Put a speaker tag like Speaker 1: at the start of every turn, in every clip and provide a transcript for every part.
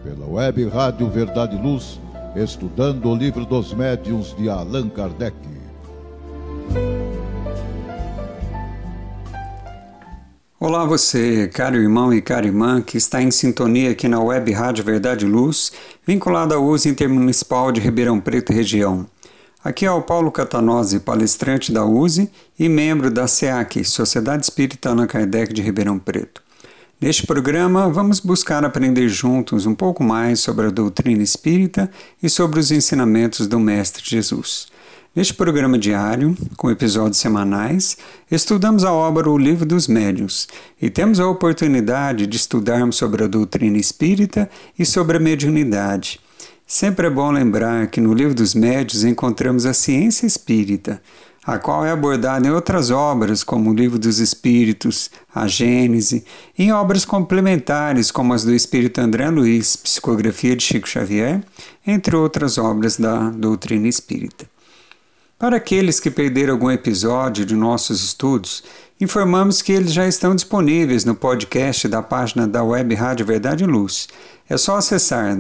Speaker 1: pela web Rádio Verdade e Luz, estudando o Livro dos Médiuns de Allan Kardec.
Speaker 2: Olá você, caro irmão e cara irmã, que está em sintonia aqui na web Rádio Verdade e Luz, vinculada à USA Intermunicipal de Ribeirão Preto e região. Aqui é o Paulo Catanose, palestrante da USE e membro da SEAC, Sociedade Espírita Allan Kardec de Ribeirão Preto. Neste programa, vamos buscar aprender juntos um pouco mais sobre a doutrina espírita e sobre os ensinamentos do Mestre Jesus. Neste programa diário, com episódios semanais, estudamos a obra O Livro dos Médiuns e temos a oportunidade de estudarmos sobre a doutrina espírita e sobre a mediunidade. Sempre é bom lembrar que no Livro dos Médiuns encontramos a ciência espírita, a qual é abordada em outras obras, como o Livro dos Espíritos, a Gênese, e em obras complementares, como as do Espírito André Luiz, Psicografia de Chico Xavier, entre outras obras da doutrina espírita. Para aqueles que perderam algum episódio de nossos estudos, informamos que eles já estão disponíveis no podcast da página da Web Rádio Verdade e Luz. É só acessar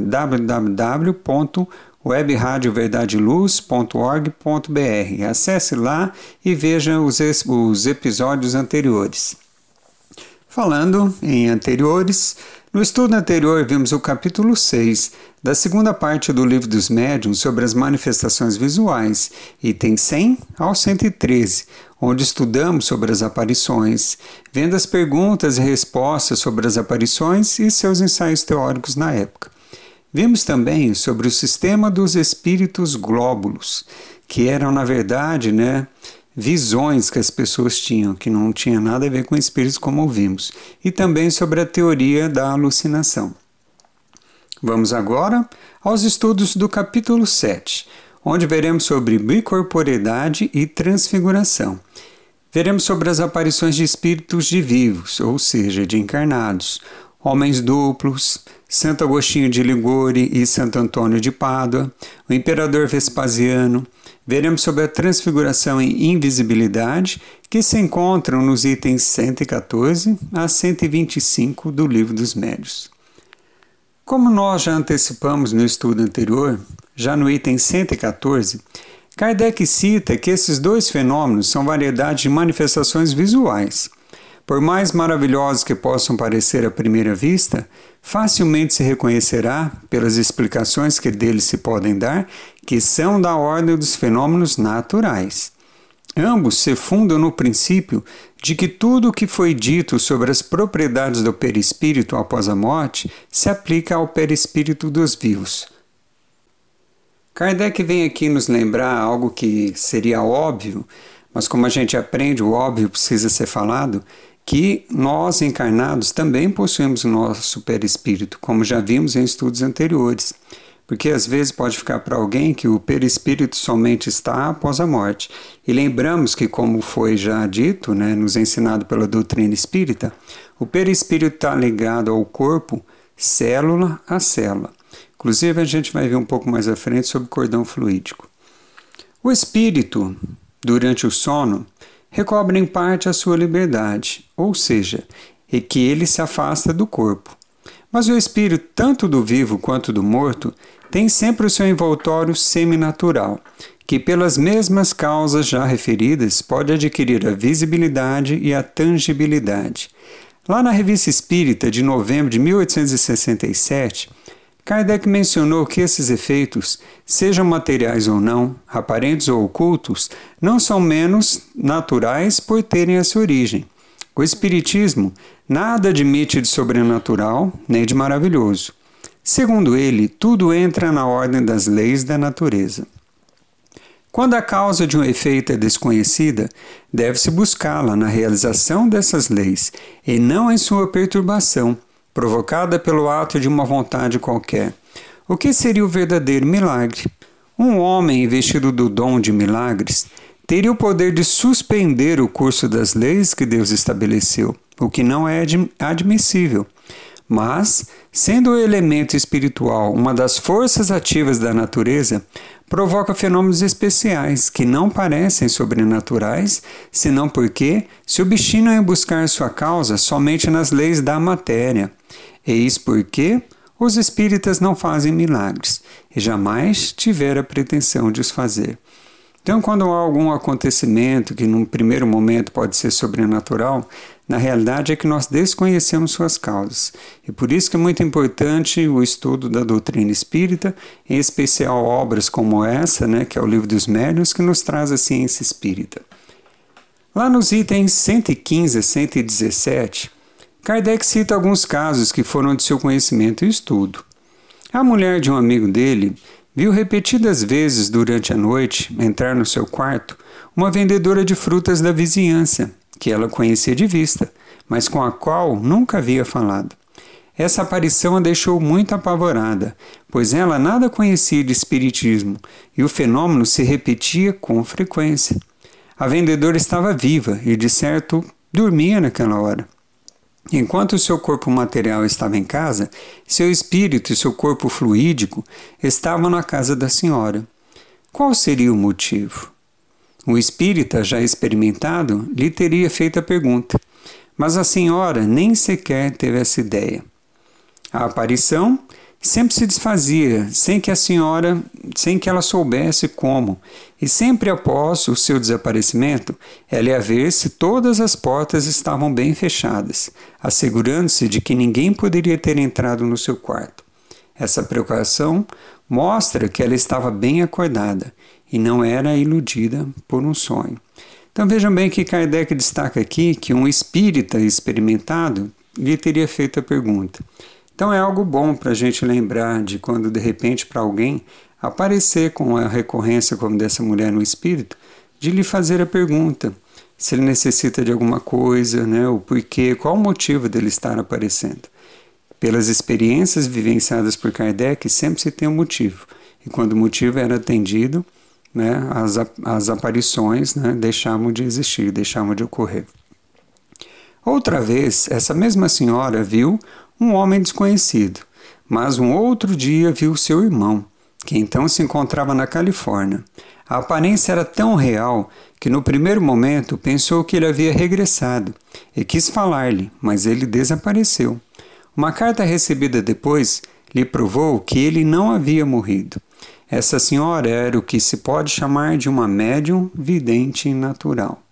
Speaker 2: www.webradioverdadeluz.org.br. Acesse lá e veja os episódios anteriores. Falando em anteriores, no estudo anterior vimos o capítulo 6 da segunda parte do Livro dos Médiuns sobre as manifestações visuais, item 100 ao 113, onde estudamos sobre as aparições, vendo as perguntas e respostas sobre as aparições e seus ensaios teóricos na época. Vimos também sobre o sistema dos espíritos glóbulos, que eram, na verdade, visões que as pessoas tinham, que não tinha nada a ver com espíritos como ouvimos, e também sobre a teoria da alucinação. Vamos agora aos estudos do capítulo 7, onde veremos sobre bicorporeidade e transfiguração. Veremos sobre as aparições de espíritos de vivos, ou seja, de encarnados, homens duplos, Santo Agostinho de Ligori e Santo Antônio de Pádua, o imperador Vespasiano. Veremos sobre a transfiguração e invisibilidade, que se encontram nos itens 114 a 125 do Livro dos Médiuns. Como nós já antecipamos no estudo anterior, já no item 114, Kardec cita que esses dois fenômenos são variedades de manifestações visuais. Por mais maravilhosos que possam parecer à primeira vista, facilmente se reconhecerá, pelas explicações que deles se podem dar, que são da ordem dos fenômenos naturais. Ambos se fundam no princípio de que tudo o que foi dito sobre as propriedades do perispírito após a morte se aplica ao perispírito dos vivos. Kardec vem aqui nos lembrar algo que seria óbvio, mas como a gente aprende, o óbvio precisa ser falado, que nós encarnados também possuímos o nosso perispírito, como já vimos em estudos anteriores. Porque às vezes pode ficar para alguém que o perispírito somente está após a morte. E lembramos que, como foi já dito, nos ensinado pela doutrina espírita, o perispírito está ligado ao corpo, célula a célula. Inclusive a gente vai ver um pouco mais à frente sobre o cordão fluídico. O espírito, durante o sono, recobre em parte a sua liberdade, ou seja, é que ele se afasta do corpo. Mas o espírito, tanto do vivo quanto do morto, tem sempre o seu envoltório seminatural, que pelas mesmas causas já referidas pode adquirir a visibilidade e a tangibilidade. Lá na Revista Espírita de novembro de 1867, Kardec mencionou que esses efeitos, sejam materiais ou não, aparentes ou ocultos, não são menos naturais por terem essa origem. O Espiritismo nada admite de sobrenatural nem de maravilhoso. Segundo ele, tudo entra na ordem das leis da natureza. Quando a causa de um efeito é desconhecida, deve-se buscá-la na realização dessas leis, e não em sua perturbação, provocada pelo ato de uma vontade qualquer. O que seria o verdadeiro milagre? Um homem investido do dom de milagres teria o poder de suspender o curso das leis que Deus estabeleceu, o que não é admissível. Mas, sendo o elemento espiritual uma das forças ativas da natureza, provoca fenômenos especiais que não parecem sobrenaturais, senão porque se obstinam em buscar sua causa somente nas leis da matéria. Eis porque Os espíritas não fazem milagres e jamais tiveram a pretensão de os fazer. Então, quando há algum acontecimento que num primeiro momento pode ser sobrenatural, na realidade é que nós desconhecemos suas causas. E por isso que é muito importante o estudo da doutrina espírita, em especial obras como essa, que é o Livro dos Médiuns, que nos traz a ciência espírita. Lá nos itens 115 a 117, Kardec cita alguns casos que foram de seu conhecimento e estudo. A mulher de um amigo dele viu repetidas vezes durante a noite entrar no seu quarto uma vendedora de frutas da vizinhança, que ela conhecia de vista, mas com a qual nunca havia falado. Essa aparição a deixou muito apavorada, pois ela nada conhecia de espiritismo e o fenômeno se repetia com frequência. A vendedora estava viva e, de certo, dormia naquela hora. Enquanto o seu corpo material estava em casa, seu espírito e seu corpo fluídico estavam na casa da senhora. Qual seria o motivo? O espírita, já experimentado, lhe teria feito a pergunta, mas a senhora nem sequer teve essa ideia. A aparição sempre se desfazia, sem que ela soubesse como, e sempre após o seu desaparecimento, ela ia ver se todas as portas estavam bem fechadas, assegurando-se de que ninguém poderia ter entrado no seu quarto. Essa precaução mostra que ela estava bem acordada e não era iludida por um sonho. Então vejam bem que Kardec destaca aqui que um espírita experimentado lhe teria feito a pergunta. Então é algo bom para a gente lembrar de quando de repente para alguém aparecer com a recorrência como dessa mulher no espírito, de lhe fazer a pergunta se ele necessita de alguma coisa, o porquê, qual o motivo dele estar aparecendo. Pelas experiências vivenciadas por Kardec, sempre se tem um motivo. E quando o motivo era atendido, as aparições deixavam de existir, deixavam de ocorrer. Outra vez, essa mesma senhora viu um homem desconhecido, mas um outro dia viu seu irmão, que então se encontrava na Califórnia. A aparência era tão real que no primeiro momento pensou que ele havia regressado e quis falar-lhe, mas ele desapareceu. Uma carta recebida depois lhe provou que ele não havia morrido. Essa senhora era o que se pode chamar de uma médium vidente natural.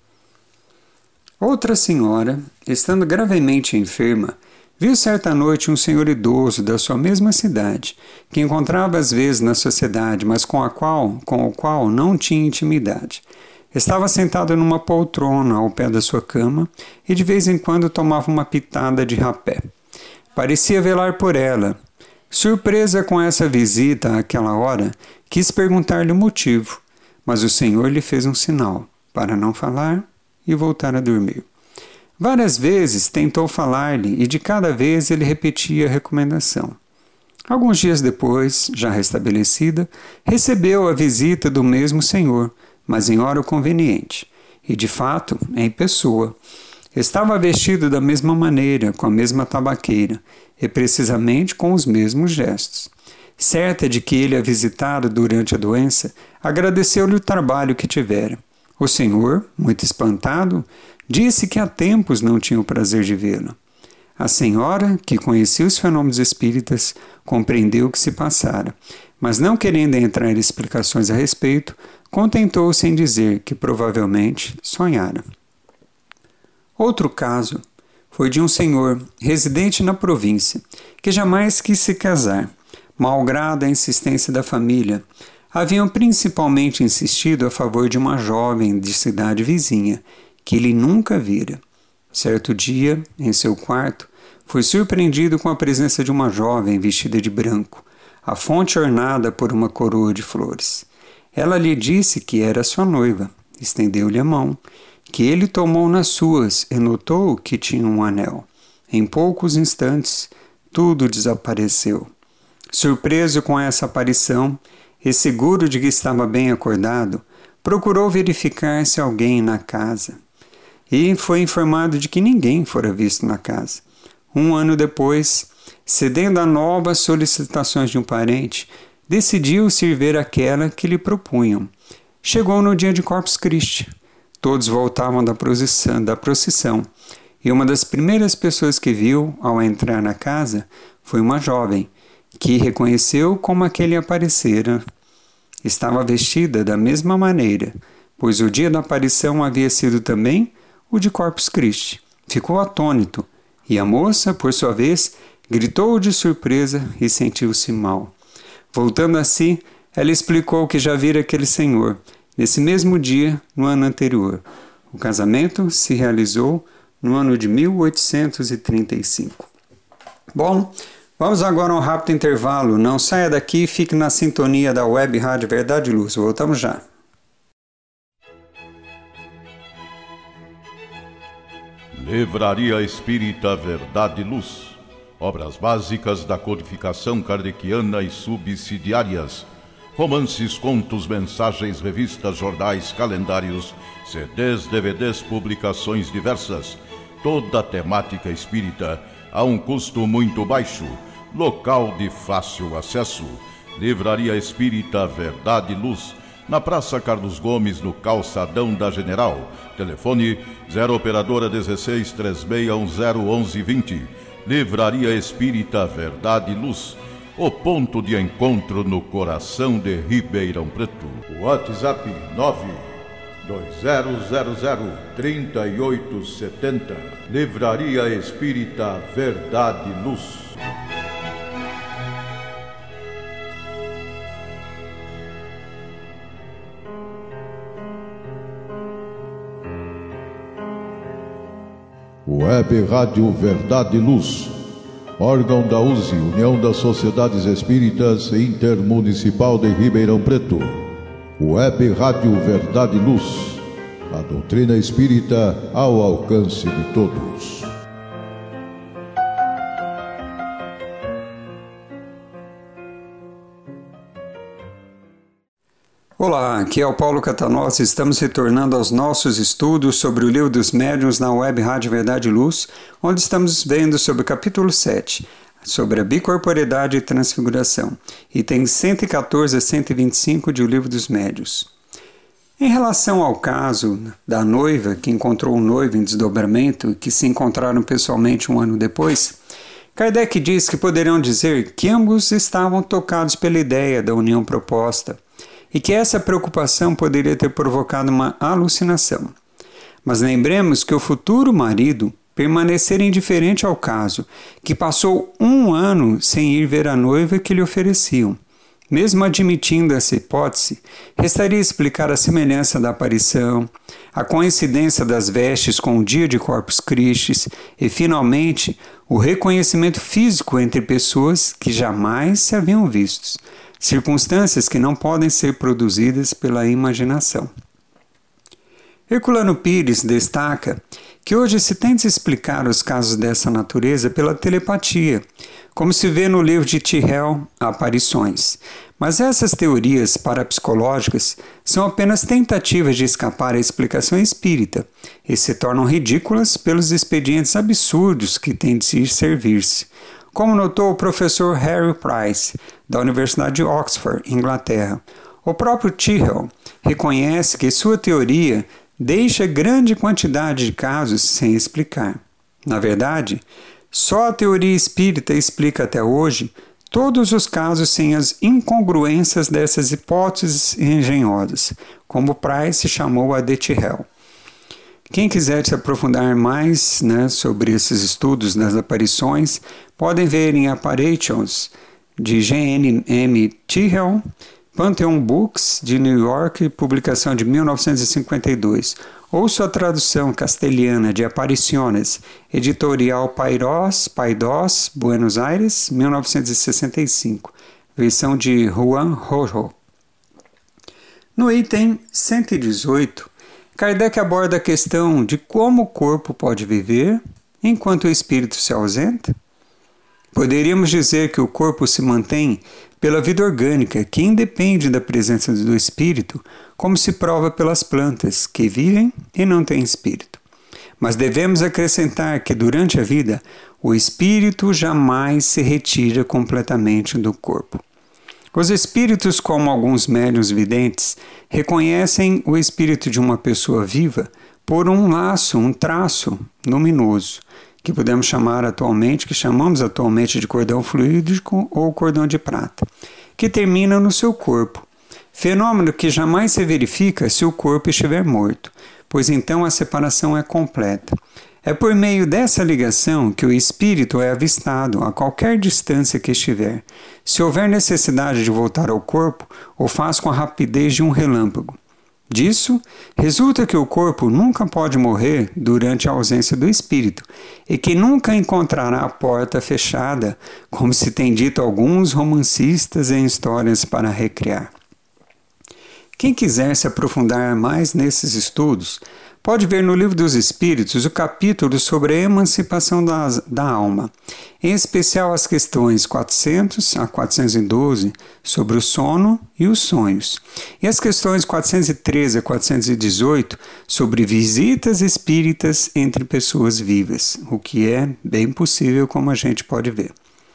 Speaker 2: Outra senhora, estando gravemente enferma, viu certa noite um senhor idoso da sua mesma cidade, que encontrava às vezes na sociedade, mas com o qual não tinha intimidade. Estava sentado numa poltrona ao pé da sua cama e de vez em quando tomava uma pitada de rapé. Parecia velar por ela. Surpresa com essa visita àquela hora, quis perguntar-lhe o motivo, mas o senhor lhe fez um sinal para não falar e voltar a dormir. Várias vezes tentou falar-lhe e de cada vez ele repetia a recomendação. Alguns dias depois, já restabelecida, recebeu a visita do mesmo senhor, mas em hora conveniente, e de fato em pessoa. Estava vestido da mesma maneira, com a mesma tabaqueira, e precisamente com os mesmos gestos. Certa de que ele a visitara durante a doença, agradeceu-lhe o trabalho que tivera. O senhor, muito espantado, disse que há tempos não tinha o prazer de vê-la. A senhora, que conhecia os fenômenos espíritas, compreendeu o que se passara, mas não querendo entrar em explicações a respeito, contentou-se em dizer que provavelmente sonhara. Outro caso foi de um senhor, residente na província, que jamais quis se casar, malgrado a insistência da família. Haviam principalmente insistido a favor de uma jovem de cidade vizinha, que ele nunca vira. Certo dia, em seu quarto, foi surpreendido com a presença de uma jovem vestida de branco, a fonte ornada por uma coroa de flores. Ela lhe disse que era sua noiva, estendeu-lhe a mão, que ele tomou nas suas e notou que tinha um anel. Em poucos instantes, tudo desapareceu. Surpreso com essa aparição e seguro de que estava bem acordado, procurou verificar se alguém na casa. E foi informado de que ninguém fora visto na casa. Um ano depois, cedendo a novas solicitações de um parente, decidiu-se ir ver aquela que lhe propunham. Chegou no dia de Corpus Christi. Todos voltavam da procissão, e uma das primeiras pessoas que viu, ao entrar na casa, foi uma jovem, que reconheceu como aquele aparecera. Estava vestida da mesma maneira, pois o dia da aparição havia sido também o de Corpus Christi. Ficou atônito, e a moça, por sua vez, gritou de surpresa e sentiu-se mal. Voltando a si, ela explicou que já vira aquele senhor, nesse mesmo dia, no ano anterior. O casamento se realizou no ano de 1835. Bom, vamos agora a um rápido intervalo. Não saia daqui e fique na sintonia da Web Rádio Verdade e Luz. Voltamos já.
Speaker 1: Livraria Espírita Verdade e Luz. Obras básicas da codificação kardeciana e subsidiárias. Romances, contos, mensagens, revistas, jornais, calendários, CDs, DVDs, publicações diversas. Toda a temática espírita a um custo muito baixo. Local de fácil acesso. Livraria Espírita Verdade e Luz. Na Praça Carlos Gomes, no Calçadão da General. Telefone 0 operadora 16 3610 1120. Livraria Espírita Verdade e Luz. O ponto de encontro no coração de Ribeirão Preto. WhatsApp 920003870. Livraria Espírita Verdade e Luz. Web Rádio Verdade e Luz, órgão da USE, União das Sociedades Espíritas Intermunicipal de Ribeirão Preto. Web Rádio Verdade e Luz, a doutrina espírita ao alcance de todos.
Speaker 2: Olá, aqui é o Paulo Catanós. Estamos retornando aos nossos estudos sobre o Livro dos Médiuns na Web Rádio Verdade e Luz, onde estamos vendo sobre o capítulo 7, sobre a bicorporeidade e transfiguração, itens 114 a 125 de O Livro dos Médiuns. Em relação ao caso da noiva que encontrou o noivo em desdobramento e que se encontraram pessoalmente um ano depois, Kardec diz que poderão dizer que ambos estavam tocados pela ideia da união proposta, e que essa preocupação poderia ter provocado uma alucinação. Mas lembremos que o futuro marido permanecera indiferente ao caso, que passou 1 ano sem ir ver a noiva que lhe ofereciam. Mesmo admitindo essa hipótese, restaria explicar a semelhança da aparição, a coincidência das vestes com o dia de Corpus Christi e, finalmente, o reconhecimento físico entre pessoas que jamais se haviam vistos, circunstâncias que não podem ser produzidas pela imaginação. Herculano Pires destaca que hoje se tenta explicar os casos dessa natureza pela telepatia, como se vê no livro de Tyrrell, Aparições. Mas essas teorias parapsicológicas são apenas tentativas de escapar à explicação espírita e se tornam ridículas pelos expedientes absurdos que têm de servir-se, como notou o professor Harry Price, da Universidade de Oxford, Inglaterra. O próprio Tyrrell reconhece que sua teoria deixa grande quantidade de casos sem explicar. Na verdade, só a teoria espírita explica até hoje todos os casos sem as incongruências dessas hipóteses engenhosas, como Price chamou a de Tyrrell. Quem quiser se aprofundar mais sobre esses estudos das aparições, podem ver em Apparitions, de G.N.M. Tyrrell, Pantheon Books, de New York, publicação de 1952, ou sua tradução castelhana de Apariciones, editorial Paidós, Buenos Aires, 1965, versão de Juan Rojo. No item 118, Kardec aborda a questão de como o corpo pode viver enquanto o espírito se ausenta. Poderíamos dizer que o corpo se mantém pela vida orgânica que independe da presença do espírito, como se prova pelas plantas que vivem e não têm espírito. Mas devemos acrescentar que durante a vida o espírito jamais se retira completamente do corpo. Os espíritos, como alguns médiuns videntes, reconhecem o espírito de uma pessoa viva por um laço, um traço luminoso, que podemos chamar atualmente, que chamamos atualmente de cordão fluídico ou cordão de prata, que termina no seu corpo. Fenômeno que jamais se verifica se o corpo estiver morto, pois então a separação é completa. É por meio dessa ligação que o espírito é avistado a qualquer distância que estiver. Se houver necessidade de voltar ao corpo, o faz com a rapidez de um relâmpago. Disso, resulta que o corpo nunca pode morrer durante a ausência do espírito e que nunca encontrará a porta fechada, como se tem dito alguns romancistas em histórias para recriar. Quem quiser se aprofundar mais nesses estudos, pode ver no Livro dos Espíritos o capítulo sobre a emancipação da alma, em especial as questões 400 a 412 sobre o sono e os sonhos, e as questões 413 a 418 sobre visitas espíritas entre pessoas vivas, o que é bem possível, como a gente pode ver.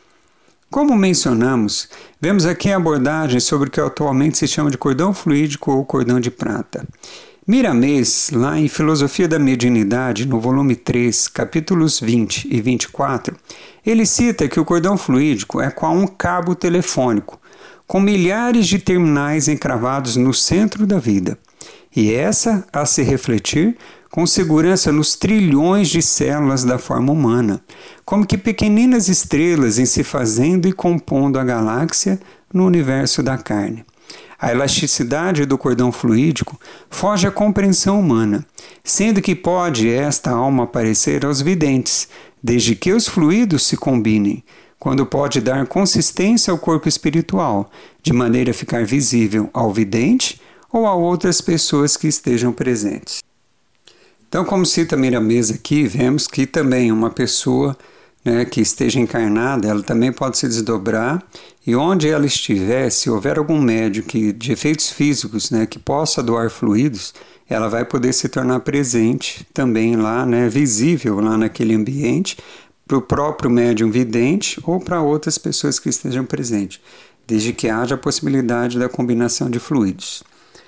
Speaker 2: Como mencionamos, vemos aqui a abordagem sobre o que atualmente se chama de cordão fluídico ou cordão de prata. Miramês, lá em Filosofia da Mediunidade, no volume 3, capítulos 20 e 24, ele cita que o cordão fluídico é qual um cabo telefônico, com milhares de terminais encravados no centro da vida, e essa a se refletir com segurança nos trilhões de células da forma humana, como que pequeninas estrelas em se fazendo e compondo a galáxia no universo da carne. A elasticidade do cordão fluídico foge à compreensão humana, sendo que pode esta alma aparecer aos videntes, desde que os fluidos se combinem, quando pode dar consistência ao corpo espiritual, de maneira a ficar visível ao vidente ou a outras pessoas que estejam presentes. Então, como cita Miramês aqui, vemos que também uma pessoa que esteja encarnada, ela também pode se desdobrar, e onde ela estiver, se houver algum médium de efeitos físicos que possa doar fluidos, ela vai poder se tornar presente também lá, visível lá naquele ambiente, para o próprio médium vidente ou para outras pessoas que estejam presentes, desde que haja a possibilidade da combinação de fluidos.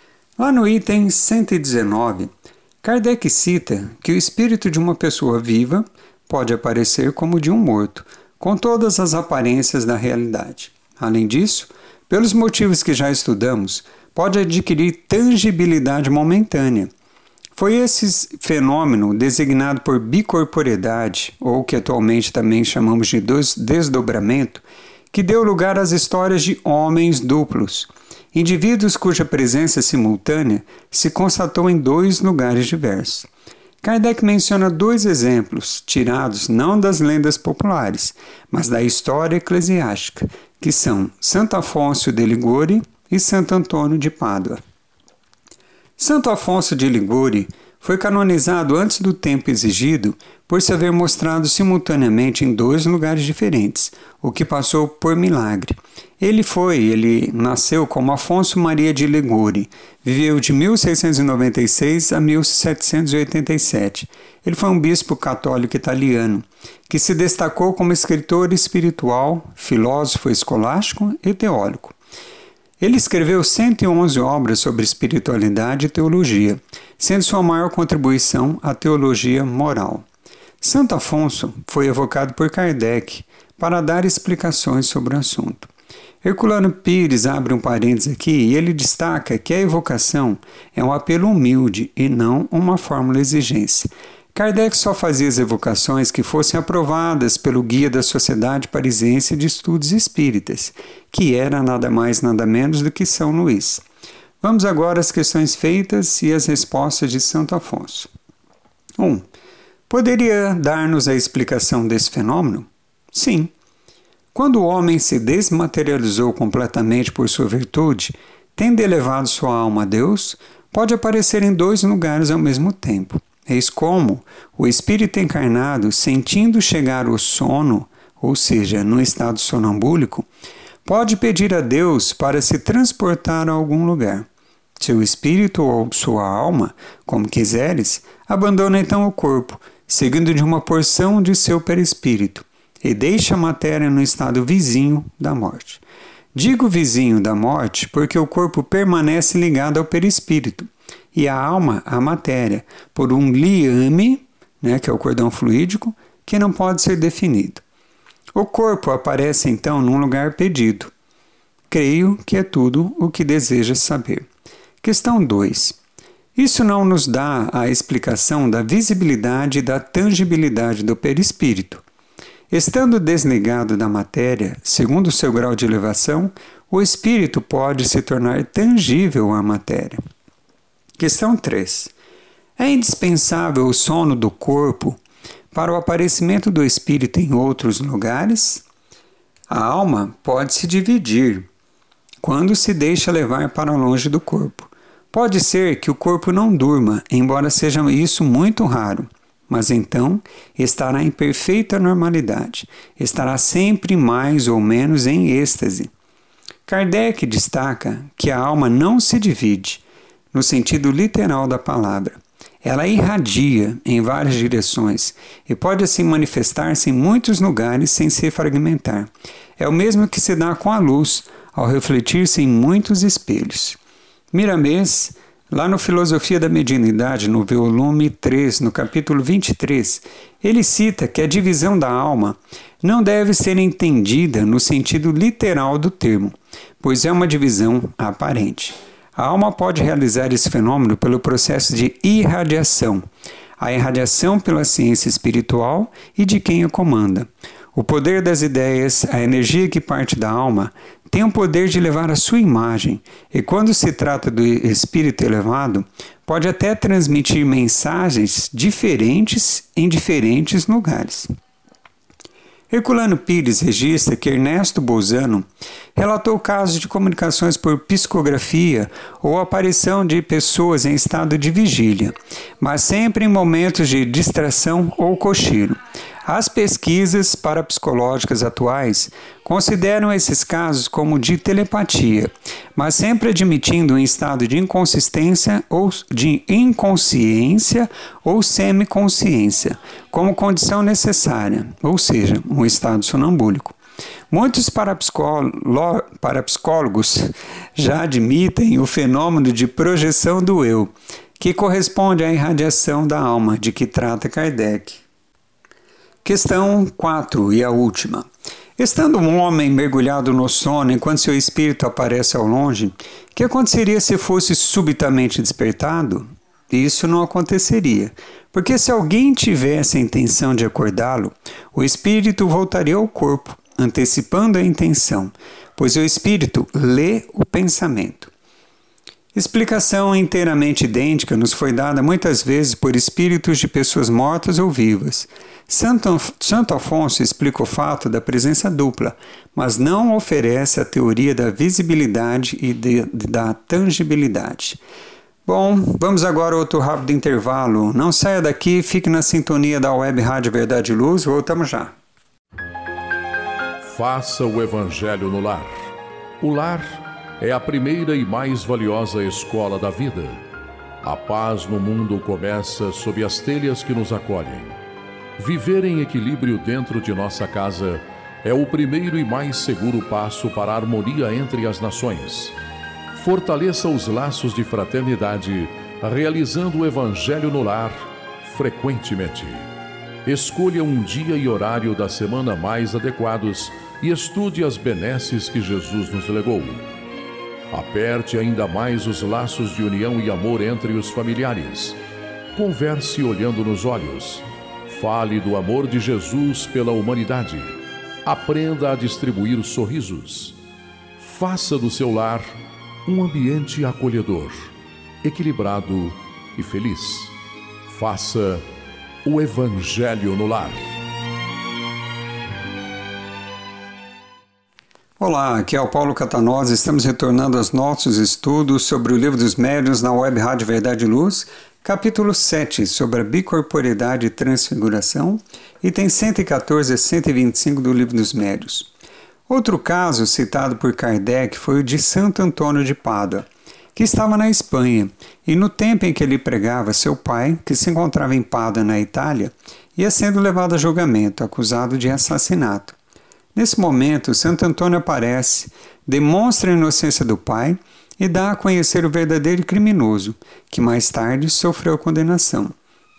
Speaker 2: Lá no item 119, Kardec cita que o espírito de uma pessoa viva pode aparecer como de um morto, com todas as aparências da realidade. Além disso, pelos motivos que já estudamos, pode adquirir tangibilidade momentânea. Foi esse fenômeno designado por bicorporeidade, ou que atualmente também chamamos de desdobramento, que deu lugar às histórias de homens duplos, indivíduos cuja presença simultânea se constatou em 2 lugares diversos. Kardec menciona 2 exemplos, tirados não das lendas populares, mas da história eclesiástica, que são Santo Afonso de Ligure e Santo Antônio de Pádua. Santo Afonso de Ligure foi canonizado antes do tempo exigido por se haver mostrado simultaneamente em 2 lugares diferentes, o que passou por milagre. Ele nasceu como Afonso Maria de Ligure, viveu de 1696 a 1787. Ele foi um bispo católico italiano, que se destacou como escritor espiritual, filósofo escolástico e teólogo. Ele escreveu 111 obras sobre espiritualidade e teologia, sendo sua maior contribuição a teologia moral. Santo Afonso foi evocado por Kardec para dar explicações sobre o assunto. Herculano Pires abre um parênteses aqui e ele destaca que a evocação é um apelo humilde e não uma fórmula exigência. Kardec só fazia as evocações que fossem aprovadas pelo guia da Sociedade Parisiense de Estudos Espíritas, que era nada mais nada menos do que São Luís. Vamos agora às questões feitas e as respostas de Santo Afonso. 1. Poderia dar-nos a explicação desse fenômeno? Sim. Quando o homem se desmaterializou completamente por sua virtude, tendo elevado sua alma a Deus, pode aparecer em 2 lugares ao mesmo tempo. Eis como o espírito encarnado, sentindo chegar o sono, ou seja, no estado sonambúlico, pode pedir a Deus para se transportar a algum lugar. Seu espírito ou sua alma, como quiseres, abandona então o corpo, seguindo de uma porção de seu perispírito, e deixa a matéria no estado vizinho da morte. Digo vizinho da morte porque o corpo permanece ligado ao perispírito, e a alma à matéria, por um liame, que é o cordão fluídico, que não pode ser definido. O corpo aparece então num lugar pedido. Creio que é tudo o que desejas saber. Questão 2. Isso não nos dá a explicação da visibilidade e da tangibilidade do perispírito. Estando desligado da matéria, segundo o seu grau de elevação, o espírito pode se tornar tangível à matéria. Questão 3. É indispensável o sono do corpo para o aparecimento do espírito em outros lugares? A alma pode se dividir quando se deixa levar para longe do corpo. Pode ser que o corpo não durma, embora seja isso muito raro, mas então estará em perfeita normalidade, estará sempre mais ou menos em êxtase. Kardec destaca que a alma não se divide, no sentido literal da palavra. Ela irradia em várias direções e pode assim manifestar-se em muitos lugares sem se fragmentar. É o mesmo que se dá com a luz, ao refletir-se em muitos espelhos. Miramês, lá no Filosofia da Mediunidade, no volume 3, no capítulo 23, ele cita que a divisão da alma não deve ser entendida no sentido literal do termo, pois é uma divisão aparente. A alma pode realizar esse fenômeno pelo processo de irradiação, a irradiação pela ciência espiritual e de quem a comanda. O poder das ideias, a energia que parte da alma, tem o poder de levar a sua imagem, e quando se trata do espírito elevado, pode até transmitir mensagens diferentes em diferentes lugares. Herculano Pires registra que Ernesto Bolzano relatou casos de comunicações por psicografia ou aparição de pessoas em estado de vigília, mas sempre em momentos de distração ou cochilo. As pesquisas parapsicológicas atuais consideram esses casos como de telepatia, mas sempre admitindo um estado de inconsciência ou semiconsciência, como condição necessária, ou seja, um estado sonambúlico. Muitos parapsicólogos já admitem o fenômeno de projeção do eu, que corresponde à irradiação da alma, de que trata Kardec. Questão 4 e a última. Estando um homem mergulhado no sono enquanto seu espírito aparece ao longe, que aconteceria se fosse subitamente despertado? Isso não aconteceria, porque se alguém tivesse a intenção de acordá-lo, o espírito voltaria ao corpo, antecipando a intenção, pois o espírito lê o pensamento. Explicação inteiramente idêntica nos foi dada muitas vezes por espíritos de pessoas mortas ou vivas. Santo Afonso explica o fato da presença dupla, mas não oferece a teoria da visibilidade e da tangibilidade. Bom, vamos agora a outro rápido intervalo. Não saia daqui, fique na sintonia da Web Rádio Verdade e Luz, voltamos já.
Speaker 1: Faça o Evangelho no lar. O lar é a primeira e mais valiosa escola da vida. A paz no mundo começa sob as telhas que nos acolhem. Viver em equilíbrio dentro de nossa casa é o primeiro e mais seguro passo para a harmonia entre as nações. Fortaleça os laços de fraternidade, realizando o Evangelho no lar frequentemente. Escolha um dia e horário da semana mais adequados e estude as benesses que Jesus nos legou. Aperte ainda mais os laços de união e amor entre os familiares. Converse olhando nos olhos. Fale do amor de Jesus pela humanidade. Aprenda a distribuir sorrisos. Faça do seu lar um ambiente acolhedor, equilibrado e feliz. Faça o Evangelho no lar.
Speaker 2: Olá, aqui é o Paulo Catanós. Estamos retornando aos nossos estudos sobre o Livro dos Médiuns na Web Rádio Verdade e Luz, capítulo 7, sobre a bicorporeidade e transfiguração, itens 114 a 125 do Livro dos Médiuns. Outro caso citado por Kardec foi o de Santo Antônio de Pádua, que estava na Espanha, e no tempo em que ele pregava, seu pai, que se encontrava em Pádua, na Itália, ia sendo levado a julgamento, acusado de assassinato. Nesse momento, Santo Antônio aparece, demonstra a inocência do pai e dá a conhecer o verdadeiro criminoso, que mais tarde sofreu condenação.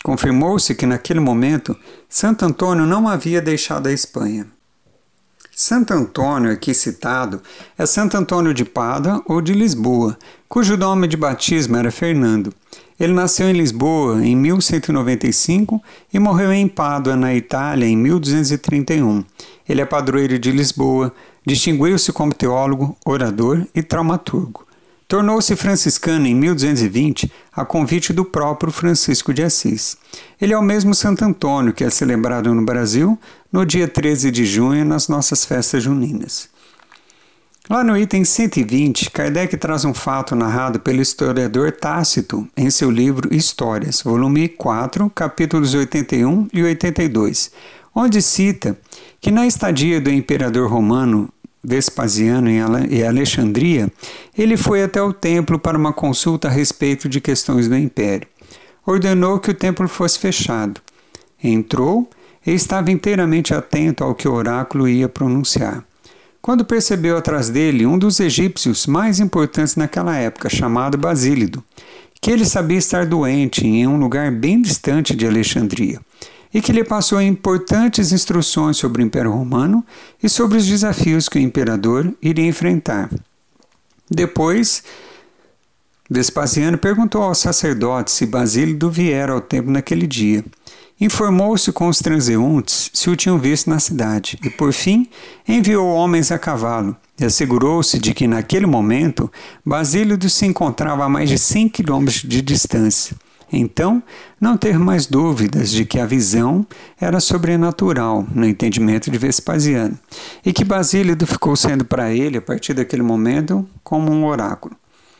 Speaker 2: Confirmou-se que naquele momento Santo Antônio não havia deixado a Espanha. Santo Antônio, aqui citado, é Santo Antônio de Pádua ou de Lisboa, cujo nome de batismo era Fernando. Ele nasceu em Lisboa em 1195 e morreu em Pádua, na Itália, em 1231. Ele é padroeiro de Lisboa, distinguiu-se como teólogo, orador e dramaturgo. Tornou-se franciscano em 1220 a convite do próprio Francisco de Assis. Ele é o mesmo Santo Antônio que é celebrado no Brasil no dia 13 de junho nas nossas festas juninas. Lá no item 120, Kardec traz um fato narrado pelo historiador Tácito em seu livro Histórias, volume 4, capítulos 81 e 82, onde cita que na estadia do imperador romano Vespasiano em Alexandria, ele foi até o templo para uma consulta a respeito de questões do império. Ordenou que o templo fosse fechado. Entrou e estava inteiramente atento ao que o oráculo ia pronunciar. Quando percebeu atrás dele um dos egípcios mais importantes naquela época, chamado Basílido, que ele sabia estar doente em um lugar bem distante de Alexandria, e que lhe passou importantes instruções sobre o Império Romano e sobre os desafios que o imperador iria enfrentar. Depois, Vespasiano perguntou ao sacerdote se Basílido viera ao templo naquele dia. Informou-se com os transeuntes se o tinham visto na cidade e, por fim, enviou homens a cavalo e assegurou-se de que, naquele momento, Basílido se encontrava a mais de 100 quilômetros de distância. Então, não ter mais dúvidas de que a visão era sobrenatural no entendimento de Vespasiano e que Basílido ficou sendo para ele, a partir daquele momento, como um oráculo.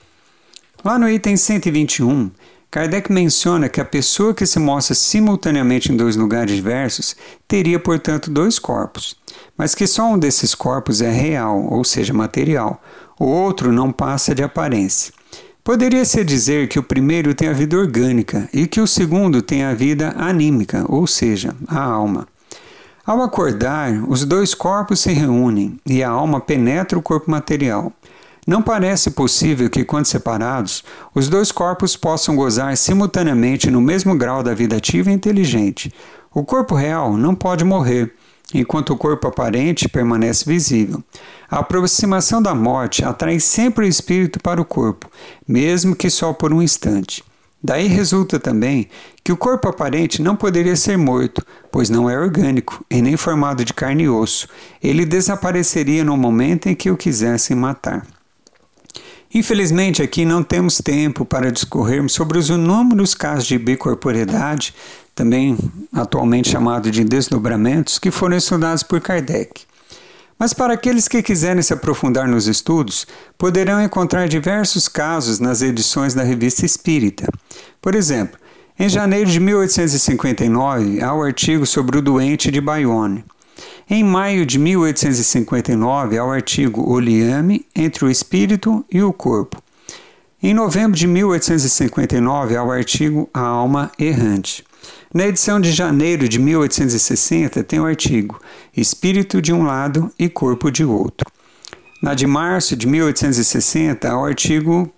Speaker 2: Lá no item 121, Kardec menciona que a pessoa que se mostra simultaneamente em dois lugares diversos teria, portanto, dois corpos, mas que só um desses corpos é real, ou seja, material, o outro não passa de aparência. Poderia-se dizer que o primeiro tem a vida orgânica e que o segundo tem a vida anímica, ou seja, a alma. Ao acordar, os dois corpos se reúnem e a alma penetra o corpo material. Não parece possível que, quando separados, os dois corpos possam gozar simultaneamente no mesmo grau da vida ativa e inteligente. O corpo real não pode morrer, enquanto o corpo aparente permanece visível. A aproximação da morte atrai sempre o espírito para o corpo, mesmo que só por um instante. Daí resulta também que o corpo aparente não poderia ser morto, pois não é orgânico e nem formado de carne e osso. Ele desapareceria no momento em que o quisessem matar. Infelizmente, aqui não temos tempo para discorrermos sobre os inúmeros casos de bicorporeidade, também atualmente chamado de desdobramentos, que foram estudados por Kardec. Mas para aqueles que quiserem se aprofundar nos estudos, poderão encontrar diversos casos nas edições da Revista Espírita. Por exemplo, em janeiro de 1859, há o artigo sobre o doente de Bayonne. Em maio de 1859, há o artigo O Liame entre o Espírito e o Corpo. Em novembro de 1859, há o artigo A Alma Errante. Na edição de janeiro de 1860, tem o artigo Espírito de um lado e Corpo de outro. Na de março de 1860, há o artigo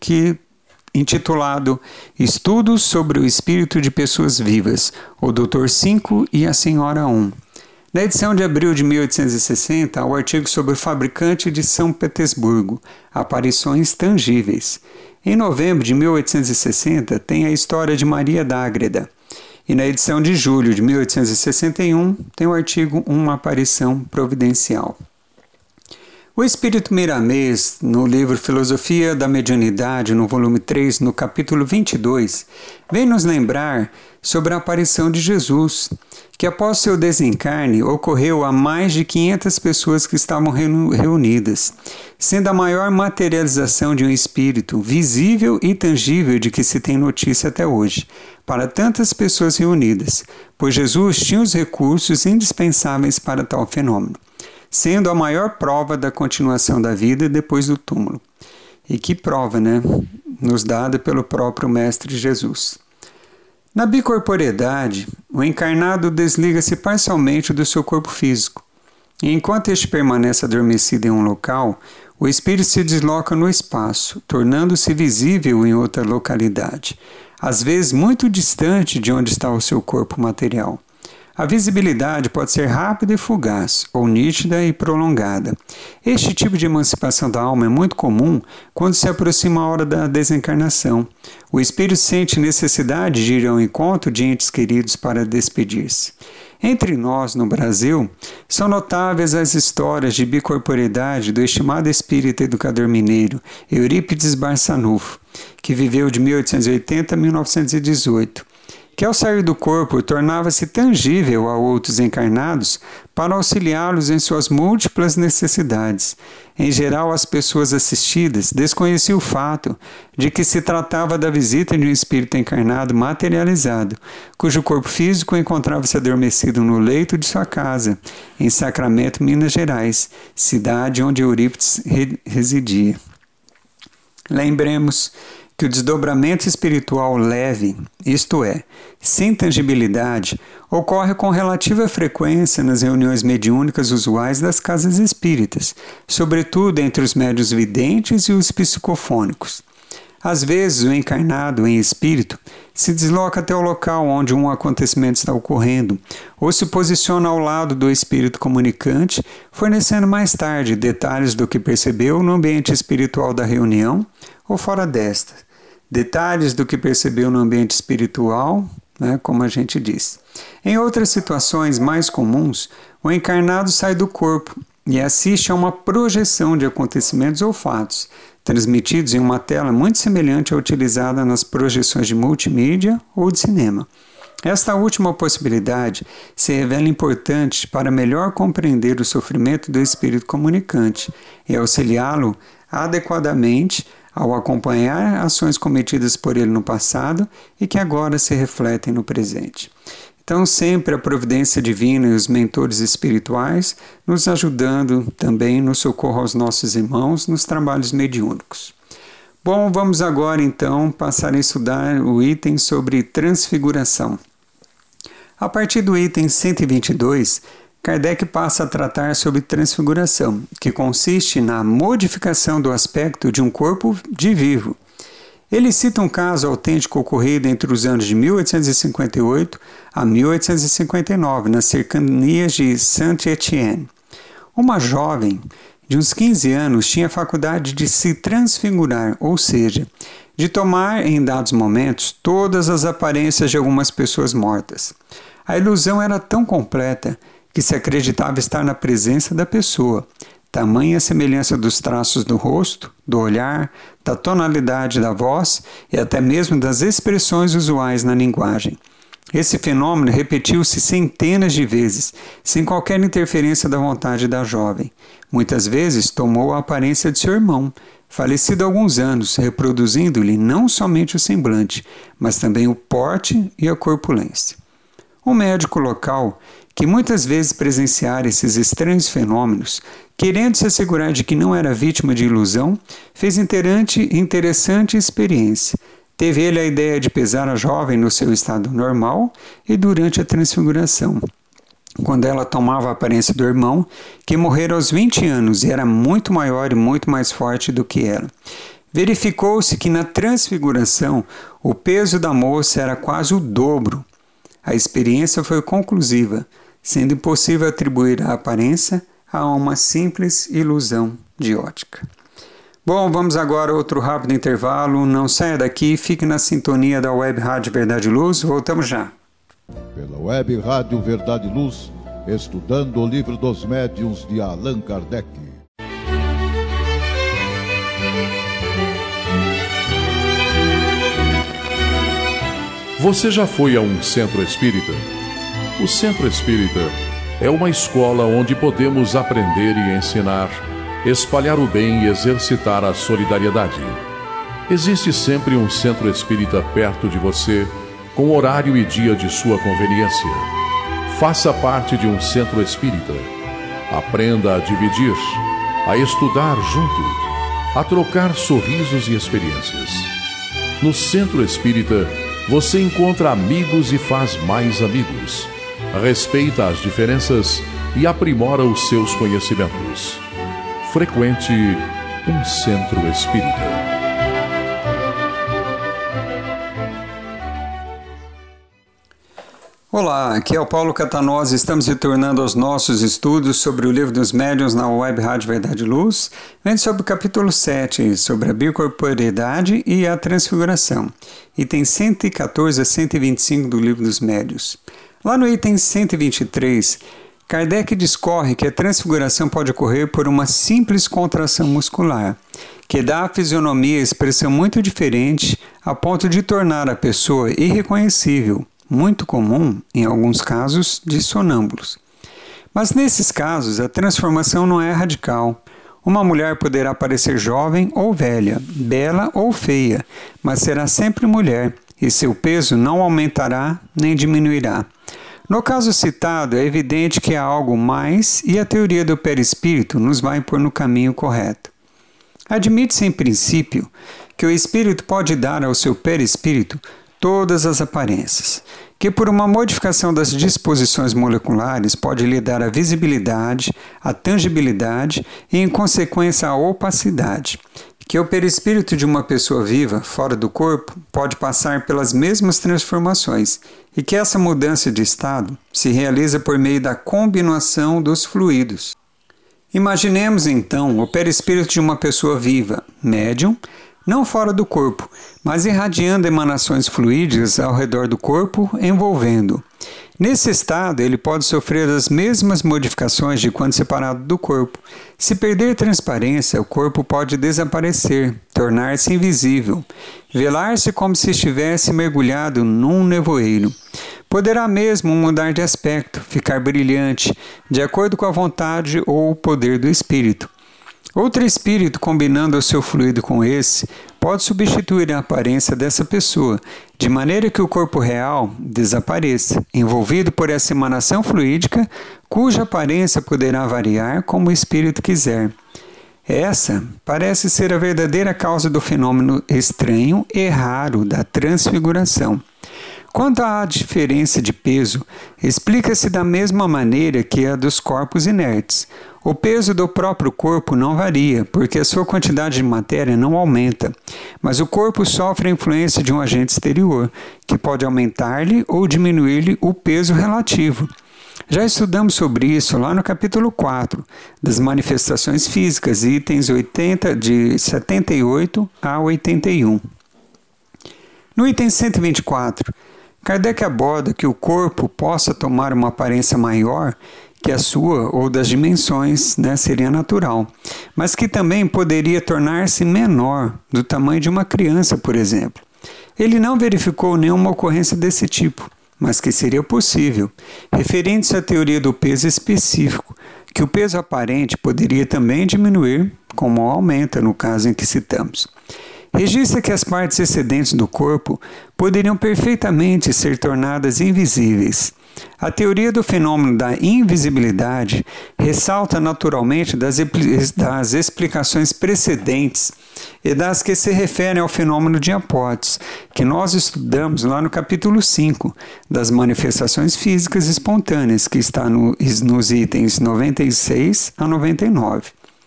Speaker 2: intitulado Estudos sobre o Espírito de Pessoas Vivas, o Dr. 5 e a Senhora 1. Na edição de abril de 1860, há o artigo sobre o fabricante de São Petersburgo, Aparições Tangíveis. Em novembro de 1860, tem a história de Maria d'Ágreda. E na edição de julho de 1861, tem o artigo Uma Aparição Providencial. O Espírito Miramês, no livro Filosofia da Mediunidade, no volume 3, no capítulo 22, vem nos lembrar sobre a aparição de Jesus, que após seu desencarne ocorreu a mais de 500 pessoas que estavam reunidas, sendo a maior materialização de um espírito visível e tangível de que se tem notícia até hoje, para tantas pessoas reunidas, pois Jesus tinha os recursos indispensáveis para tal fenômeno, sendo a maior prova da continuação da vida depois do túmulo. E que prova, né? Nos dada pelo próprio Mestre Jesus. Na bicorporeidade, o encarnado desliga-se parcialmente do seu corpo físico, e enquanto este permanece adormecido em um local, o espírito se desloca no espaço, tornando-se visível em outra localidade. às vezes muito distante de onde está o seu corpo material. A visibilidade pode ser rápida e fugaz, ou nítida e prolongada. Este tipo de emancipação da alma é muito comum quando se aproxima a hora da desencarnação. O espírito sente necessidade de ir ao encontro de entes queridos para despedir-se. Entre nós, no Brasil, são notáveis as histórias de bicorporeidade do estimado espírita educador mineiro Eurípides Barçanufo, que viveu de 1880 a 1918. Que ao sair do corpo tornava-se tangível a outros encarnados para auxiliá-los em suas múltiplas necessidades. Em geral, as pessoas assistidas desconheciam o fato de que se tratava da visita de um espírito encarnado materializado, cujo corpo físico encontrava-se adormecido no leito de sua casa, em Sacramento, Minas Gerais, cidade onde Eurípides residia. Lembremos que o desdobramento espiritual leve, isto é, sem tangibilidade, ocorre com relativa frequência nas reuniões mediúnicas usuais das casas espíritas, sobretudo entre os médiuns videntes e os psicofônicos. Às vezes, o encarnado em espírito se desloca até o local onde um acontecimento está ocorrendo, ou se posiciona ao lado do espírito comunicante, fornecendo mais tarde detalhes do que percebeu no ambiente espiritual da reunião ou fora desta. Detalhes do que percebeu no ambiente espiritual, como a gente diz. Em outras situações mais comuns, o encarnado sai do corpo e assiste a uma projeção de acontecimentos ou fatos, transmitidos em uma tela muito semelhante à utilizada nas projeções de multimídia ou de cinema. Esta última possibilidade se revela importante para melhor compreender o sofrimento do espírito comunicante e auxiliá-lo adequadamente ao acompanhar ações cometidas por ele no passado e que agora se refletem no presente. Então, sempre a providência divina e os mentores espirituais nos ajudando também no socorro aos nossos irmãos nos trabalhos mediúnicos. Bom, vamos agora então passar a estudar o item sobre transfiguração. A partir do item 122, Kardec passa a tratar sobre transfiguração, que consiste na modificação do aspecto de um corpo de vivo. Ele cita um caso autêntico ocorrido entre os anos de 1858 a 1859, nas cercanias de Saint-Étienne. Uma jovem de uns 15 anos tinha a faculdade de se transfigurar, ou seja, de tomar em dados momentos todas as aparências de algumas pessoas mortas. A ilusão era tão completa que se acreditava estar na presença da pessoa, tamanha a semelhança dos traços do rosto, do olhar, da tonalidade da voz e até mesmo das expressões usuais na linguagem. Esse fenômeno repetiu-se centenas de vezes, sem qualquer interferência da vontade da jovem. Muitas vezes tomou a aparência de seu irmão, falecido há alguns anos, reproduzindo-lhe não somente o semblante, mas também o porte e a corpulência. Um médico local, que muitas vezes presenciara esses estranhos fenômenos, querendo se assegurar de que não era vítima de ilusão, fez interessante experiência. Teve ele a ideia de pesar a jovem no seu estado normal e durante a transfiguração, quando ela tomava a aparência do irmão, que morrera aos 20 anos e era muito maior e muito mais forte do que ela. Verificou-se que na transfiguração o peso da moça era quase o dobro. A experiência foi conclusiva, sendo impossível atribuir a aparência a uma simples ilusão de ótica. Bom, vamos agora a outro rápido intervalo. Não saia daqui, fique na sintonia da Web Rádio Verdade e Luz. Voltamos já.
Speaker 1: Pela Web Rádio Verdade e Luz, estudando o Livro dos Médiuns de Allan Kardec.
Speaker 3: Você já foi a um centro espírita? O centro espírita é uma escola onde podemos aprender e ensinar, espalhar o bem e exercitar a solidariedade. Existe sempre um centro espírita perto de você, com horário e dia de sua conveniência. Faça parte de um centro espírita. Aprenda a dividir, a estudar junto, a trocar sorrisos e experiências. No centro espírita, você encontra amigos e faz mais amigos. Respeita as diferenças e aprimora os seus conhecimentos. Frequente um centro espírita.
Speaker 2: Olá, aqui é o Paulo Catanós. Estamos retornando aos nossos estudos sobre o Livro dos Médiuns na Web Rádio Verdade e Luz, vendo sobre o capítulo 7, sobre a bicorporeidade e a transfiguração, itens 114 a 125 do Livro dos Médiuns. Lá no item 123, Kardec discorre que a transfiguração pode ocorrer por uma simples contração muscular, que dá à fisionomia expressão muito diferente a ponto de tornar a pessoa irreconhecível, muito comum, em alguns casos, de sonâmbulos. Mas nesses casos, a transformação não é radical. Uma mulher poderá parecer jovem ou velha, bela ou feia, mas será sempre mulher, e seu peso não aumentará nem diminuirá. No caso citado, é evidente que há algo mais e a teoria do perispírito nos vai pôr no caminho correto. Admite-se, em princípio, que o espírito pode dar ao seu perispírito todas as aparências, que por uma modificação das disposições moleculares pode lhe dar a visibilidade, a tangibilidade e, em consequência, a opacidade, que o perispírito de uma pessoa viva, fora do corpo, pode passar pelas mesmas transformações e que essa mudança de estado se realiza por meio da combinação dos fluidos. Imaginemos, então, o perispírito de uma pessoa viva, médium, não fora do corpo, mas irradiando emanações fluídicas ao redor do corpo, envolvendo. Nesse estado, ele pode sofrer as mesmas modificações de quando separado do corpo. Se perder transparência, o corpo pode desaparecer, tornar-se invisível, velar-se como se estivesse mergulhado num nevoeiro. Poderá mesmo mudar de aspecto, ficar brilhante, de acordo com a vontade ou o poder do espírito. Outro espírito, combinando o seu fluido com esse, pode substituir a aparência dessa pessoa, de maneira que o corpo real desapareça, envolvido por essa emanação fluídica, cuja aparência poderá variar como o espírito quiser. Essa parece ser a verdadeira causa do fenômeno estranho e raro da transfiguração. Quanto à diferença de peso, explica-se da mesma maneira que a dos corpos inertes. O peso do próprio corpo não varia, porque a sua quantidade de matéria não aumenta, mas o corpo sofre a influência de um agente exterior, que pode aumentar-lhe ou diminuir-lhe o peso relativo. Já estudamos sobre isso lá no capítulo 4, das manifestações físicas, itens 78 a 81. No item 124, Kardec aborda que o corpo possa tomar uma aparência maior que a sua ou das dimensões, seria natural, mas que também poderia tornar-se menor, do tamanho de uma criança, por exemplo. Ele não verificou nenhuma ocorrência desse tipo, mas que seria possível, referente-se à teoria do peso específico, que o peso aparente poderia também diminuir, como aumenta no caso em que citamos. Registra que as partes excedentes do corpo poderiam perfeitamente ser tornadas invisíveis. A teoria do fenômeno da invisibilidade ressalta naturalmente das explicações precedentes e das que se referem ao fenômeno de Apotes, que nós estudamos lá no capítulo 5, das manifestações físicas espontâneas, que está nos itens 96 a 99.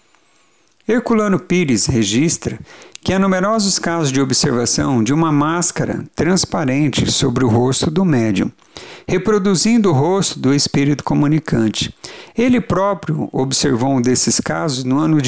Speaker 2: Herculano Pires registra que há numerosos casos de observação de uma máscara transparente sobre o rosto do médium, reproduzindo o rosto do espírito comunicante. Ele próprio observou um desses casos no ano de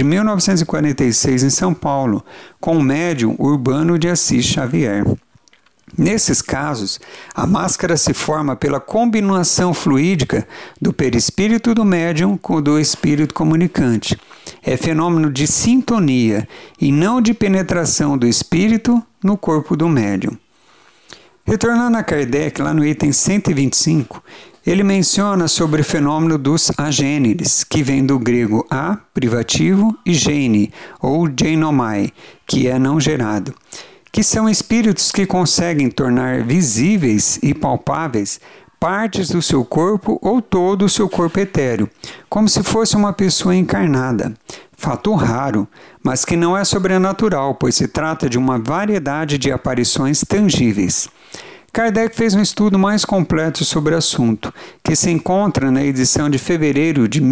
Speaker 2: 1946 em São Paulo, com o médium Urbano de Assis Xavier. Nesses casos, a máscara se forma pela combinação fluídica do perispírito do médium com o do espírito comunicante. É fenômeno de sintonia e não de penetração do espírito no corpo do médium. Retornando a Kardec, lá no item 125, ele menciona sobre o fenômeno dos agêneres, que vem do grego a, privativo, e gene, ou geinomai, que é não gerado, que são espíritos que conseguem tornar visíveis e palpáveis partes do seu corpo ou todo o seu corpo etéreo, como se fosse uma pessoa encarnada. Fato raro, mas que não é sobrenatural, pois se trata de uma variedade de aparições tangíveis. Kardec fez um estudo mais completo sobre o assunto, que se encontra na edição de fevereiro de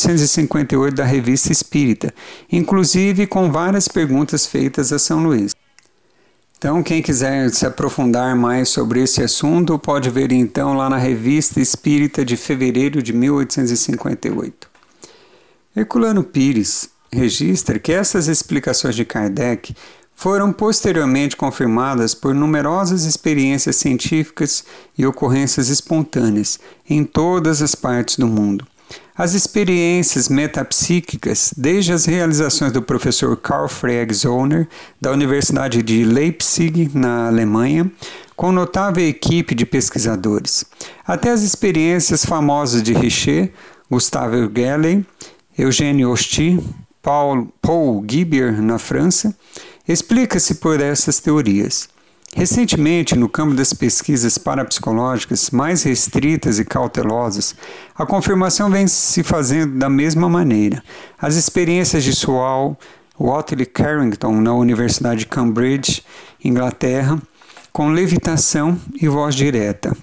Speaker 2: 1858 da Revista Espírita, inclusive com várias perguntas feitas a São Luís. Então, quem quiser se aprofundar mais sobre esse assunto, pode ver então lá na Revista Espírita de fevereiro de 1858. Herculano Pires registra que essas explicações de Kardec foram posteriormente confirmadas por numerosas experiências científicas e ocorrências espontâneas em todas as partes do mundo. As experiências metapsíquicas, desde as realizações do professor Carl Friedrich Zollner, da Universidade de Leipzig, na Alemanha, com notável equipe de pesquisadores, até as experiências famosas de Richer, Gustave Gallet, Eugène Osti, Paul Gibier, na França, explica-se por essas teorias. Recentemente, no campo das pesquisas parapsicológicas mais restritas e cautelosas, a confirmação vem se fazendo da mesma maneira. As experiências de Sewall Watley Carrington, na Universidade de Cambridge, Inglaterra, com levitação e voz direta.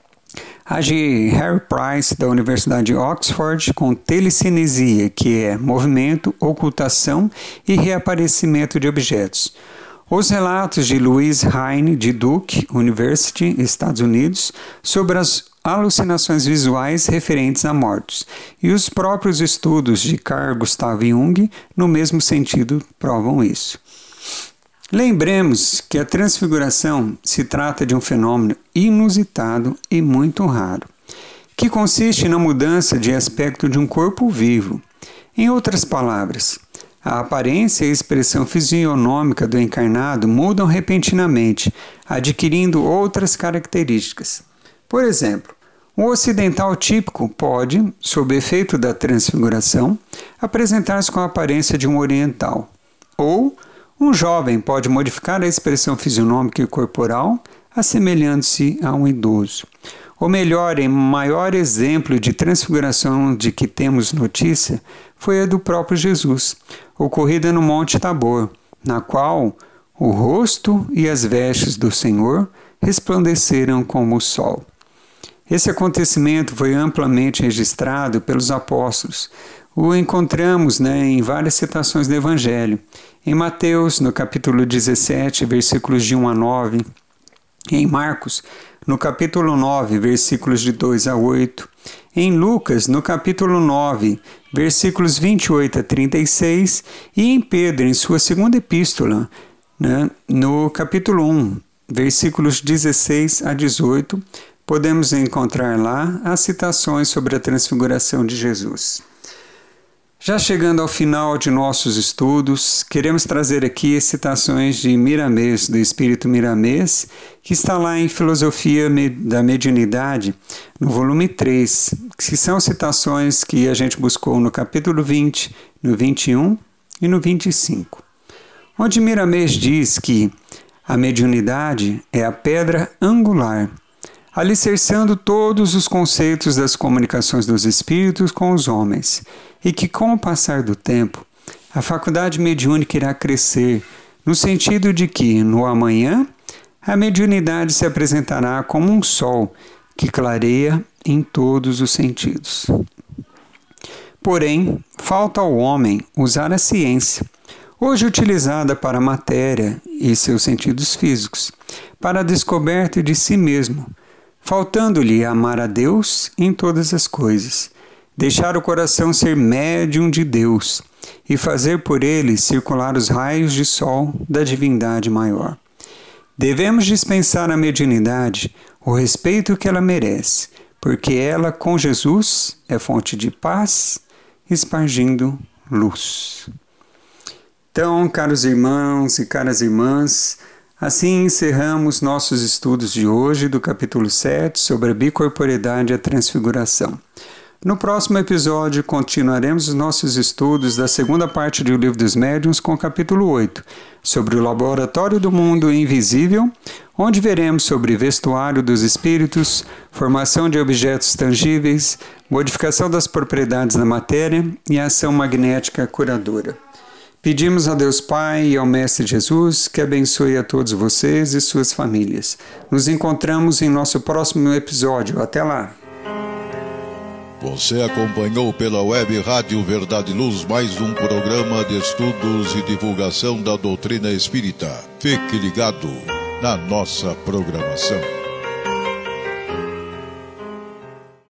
Speaker 2: A de Harry Price, da Universidade de Oxford, com telecinesia, que é movimento, ocultação e reaparecimento de objetos. Os relatos de Louise Heine, de Duke University, Estados Unidos, sobre as alucinações visuais referentes a mortos, e os próprios estudos de Carl Gustav Jung, no mesmo sentido, provam isso. Lembremos que a transfiguração se trata de um fenômeno inusitado e muito raro, que consiste na mudança de aspecto de um corpo vivo. Em outras palavras, a aparência e a expressão fisionômica do encarnado mudam repentinamente, adquirindo outras características. Por exemplo, um ocidental típico pode, sob efeito da transfiguração, apresentar-se com a aparência de um oriental. Ou um jovem pode modificar a expressão fisionômica e corporal, assemelhando-se a um idoso. Ou melhor, em maior exemplo de transfiguração de que temos notícia foi a do próprio Jesus, ocorrida no Monte Tabor, na qual o rosto e as vestes do Senhor resplandeceram como o sol. Esse acontecimento foi amplamente registrado pelos apóstolos. O encontramos em várias citações do Evangelho. Em Mateus, no capítulo 17, versículos de 1 a 9. Em Marcos, no capítulo 9, versículos de 2 a 8. Em Lucas, no capítulo 9, versículos 28 a 36. E em Pedro, em sua segunda epístola, no capítulo 1, versículos 16 a 18, podemos encontrar lá as citações sobre a transfiguração de Jesus. Já chegando ao final de nossos estudos, queremos trazer aqui citações de Miramês, do Espírito Miramês, que está lá em Filosofia da Mediunidade, no volume 3, que são citações que a gente buscou no capítulo 20, no 21 e no 25, onde Miramês diz que a mediunidade é a pedra angular, alicerçando todos os conceitos das comunicações dos espíritos com os homens, e que com o passar do tempo, a faculdade mediúnica irá crescer, no sentido de que, no amanhã, a mediunidade se apresentará como um sol que clareia em todos os sentidos. Porém, falta ao homem usar a ciência, hoje utilizada para a matéria e seus sentidos físicos, para a descoberta de si mesmo, faltando-lhe amar a Deus em todas as coisas, deixar o coração ser médium de Deus e fazer por ele circular os raios de sol da divindade maior. Devemos dispensar à mediunidade o respeito que ela merece, porque ela, com Jesus, é fonte de paz, espargindo luz. Então, caros irmãos e caras irmãs, assim encerramos nossos estudos de hoje do capítulo 7 sobre a bicorporeidade e a transfiguração. No próximo episódio, continuaremos os nossos estudos da segunda parte do Livro dos Médiuns com o capítulo 8, sobre o Laboratório do Mundo Invisível, onde veremos sobre vestuário dos espíritos, formação de objetos tangíveis, modificação das propriedades da matéria e a ação magnética curadora. Pedimos a Deus Pai e ao Mestre Jesus que abençoe a todos vocês e suas famílias. Nos encontramos em nosso próximo episódio. Até lá!
Speaker 1: Você acompanhou pela web Rádio Verdade e Luz mais um programa de estudos e divulgação da doutrina espírita. Fique ligado na nossa programação.